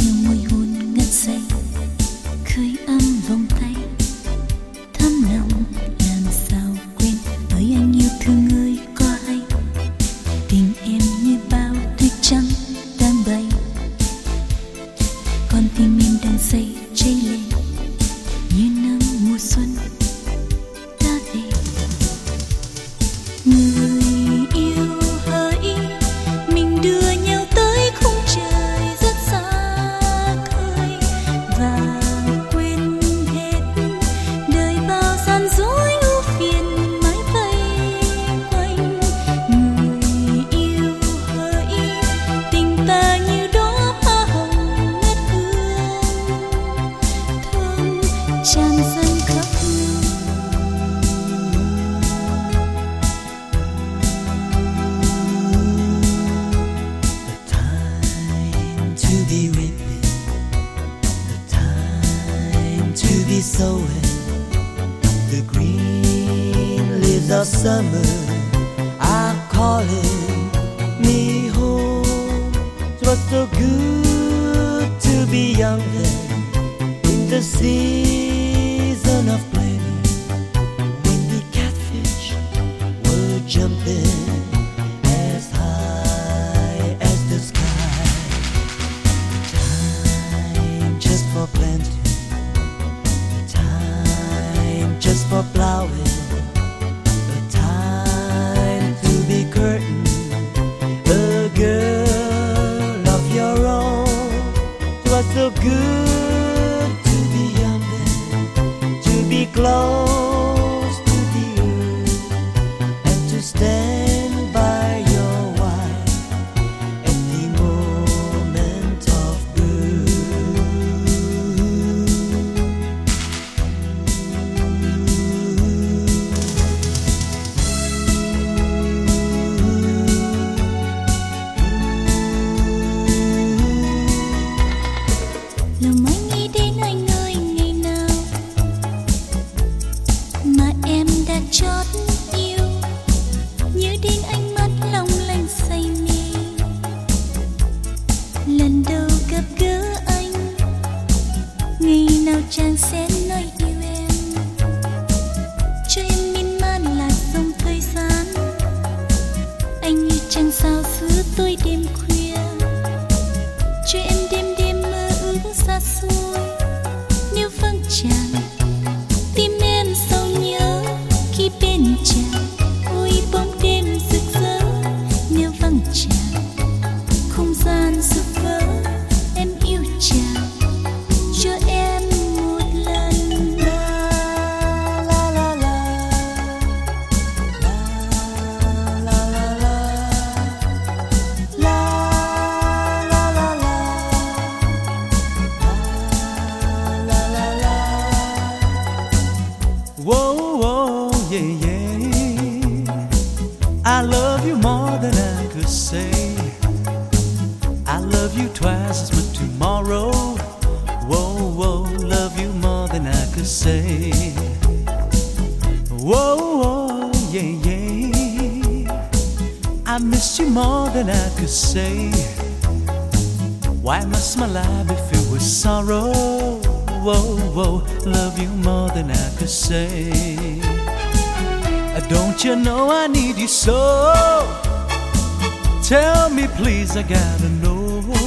nhiều mùi hôn ngất say, khơi ấm vòng tay thắm nồng làm sao quên. Ơi anh yêu thương ơi có hay, tình em như bao tuyết trắng đang bay, con tim em đang say cháy lên như nắng mùa xuân đã về. Người yêu hỡi, mình đưa nhau tới khung trời rất xa khơi và quên hết đời bao gian dối ưu phiền mãi vây quanh. Người yêu hỡi, tình ta như đóa hoa hồng ngát hương thơm tràn dâng khắp nơi. The time to be with me, the time to be sowing the green leaves of summer are calling me home. 'Twas so good to be young then, in the season of plenty, when the catfish were jumping as high as the sky. Time just for planting, the time just for plowing, the time to be courting a girl of your own. 'Twas so good to be young then, to be close to the earth, and to stand by your wife at the moment of birth. Lòng anh nghĩ đến anh ơi, ngày nào mà em đã chót yêu, nhớ đến ánh mắt long lanh say mê. Lần đầu gặp gỡ anh, ngày nào chàng sẽ nói yêu em, cho em miên man là dòng thời gian. Anh như trăng sao giữa tối đêm khuya, cho em đêm đêm mơ ước xa xôi. Nếu vắng chàng, tim em sầu nhớ khi bên chàng. Ôi bóng đêm rực rỡ, nếu vắng chàng, không gian rực vỡ. Em yêu chàng, cho em một lần. La la la la, la la la la, la la la la, la la la. Whoa, whoa, yeah, yeah. I love you more than I could say. I love you twice as much tomorrow. Whoa, whoa, love you more than I could say. Whoa, whoa, yeah, yeah. I miss you more than I could say. Why must my life be filled with sorrow? Whoa, whoa, love you more than I could say. Don't you know I need you so? Tell me please, I gotta know.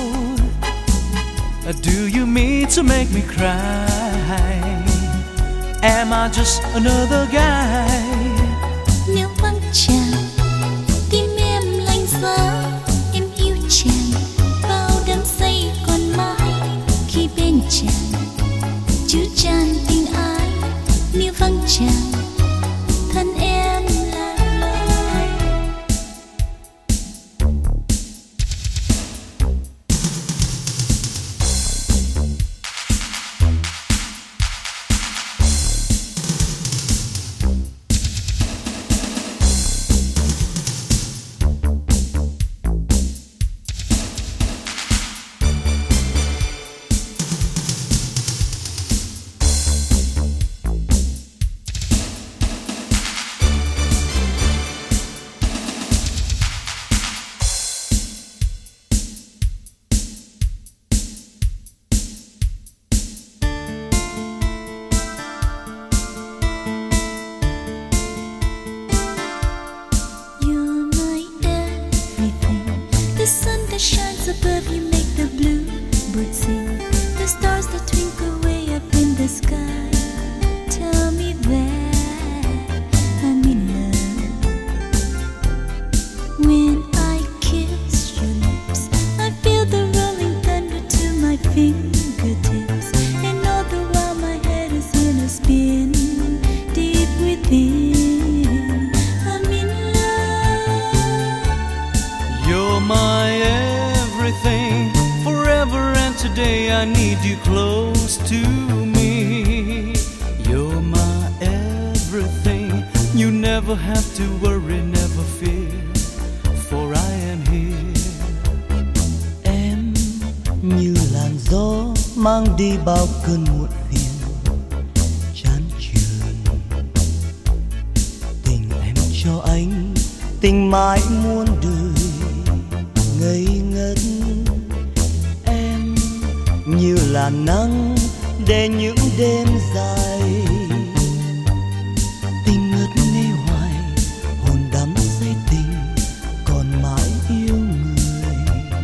Do you mean to make me cry? Am I just another guy? Nếu vắng chàng, tim em lạnh giá. Em yêu chàng, bao đắm say còn mãi. Khi bên chàng, chứa chan tình ái. Nếu vắng chàng, thân em lạc lối. fingertips, and all the while my head is in a spin. Deep within, I'm in love. You're my everything, forever and today I need you close to me. You're my everything, you never have to worry, never fear, for I am here. Em như làn gió mang đi bao cơn muộn phiền chán chường. Tình em cho anh, tình mãi muôn đời ngây ngất. Em như là nắng để những đêm dài, tình ngất ngây hoài, hồn đắm say tình còn mãi yêu người.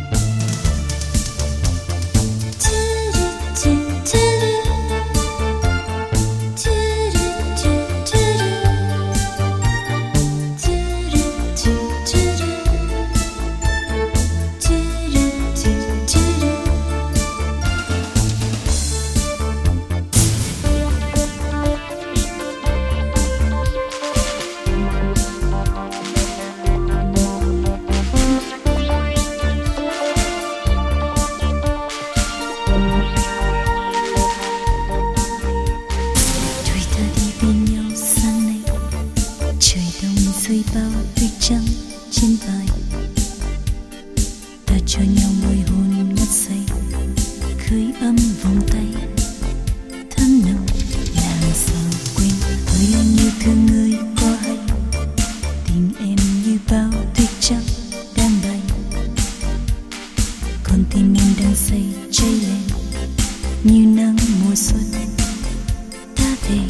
Rơi bao tuyết trắng trên vai, ta cho nhau môi hôn ngất say, khơi ấm vòng tay thơm nồng. Làm sao quên ơi anh yêu thương người có hay, tình em như bao tuyết trắng đang bay, còn tim em đang say cháy lên như nắng mùa xuân. Ta về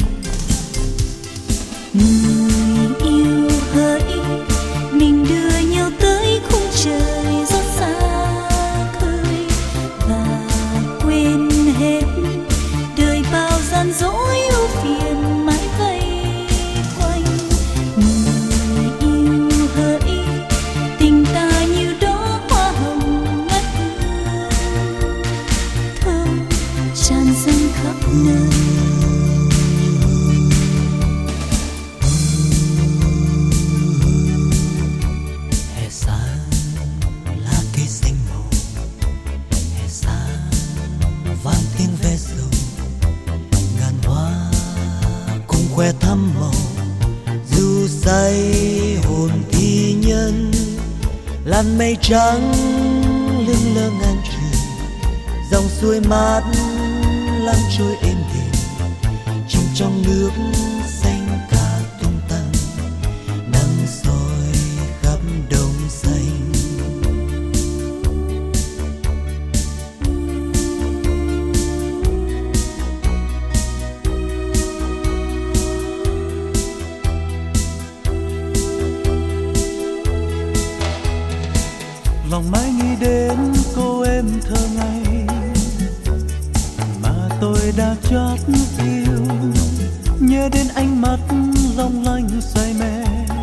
người yêu hỡi, mình đưa nhau tới khung trời rất xa khơi, và quên hết đời bao gian dối ưu phiền mãi vây quanh. Người yêu hỡi, tình ta như đóa hoa hồng ngát hương, thơm tràn dâng khắp nơi. Khoe thắm màu dù say hồn thi nhân, làn mây trắng lững lơ ngang trời, dòng suối mát lăn trôi êm đềm, chìm trong nước xanh cả tung tăng, nắng soi khắp đồng xanh. Lòng mãi nghĩ đến cô em thơ ngây mà tôi đã chót yêu, nhớ đến ánh mắt long lanh say mê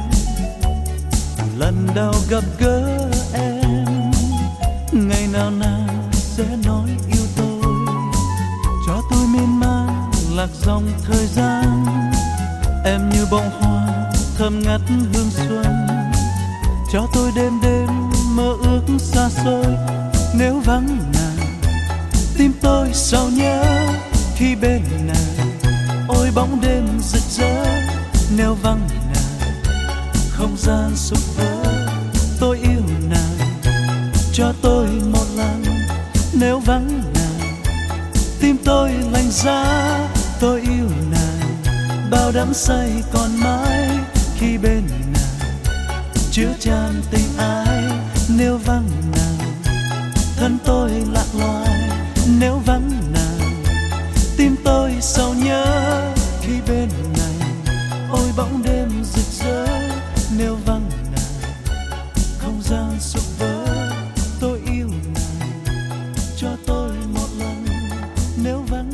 lần đầu gặp gỡ em. Ngày nào nàng sẽ nói yêu tôi, cho tôi miên man lạc dòng thời gian. Em như bông hoa thơm ngát hương xuân, cho tôi đêm đêm mơ ước xa xôi. Nếu vắng nàng, tim tôi sao nhớ khi bên nàng. Ôi bóng đêm rực rỡ, nếu vắng nàng, không gian sụp vỡ. Tôi yêu nàng, cho tôi một lần. Nếu vắng nàng, tim tôi lạnh giá. Tôi yêu nàng, bao đắm say còn mãi khi bên nàng, chứa chan tình ai. Nếu vắng nàng, thân tôi lạc loài. Nếu vắng nàng, tim tôi sầu nhớ khi bên nàng. Ôi bóng đêm rực rỡ, nếu vắng nàng, không gian sụp vỡ. Tôi yêu nàng, cho tôi một lần. Nếu vắng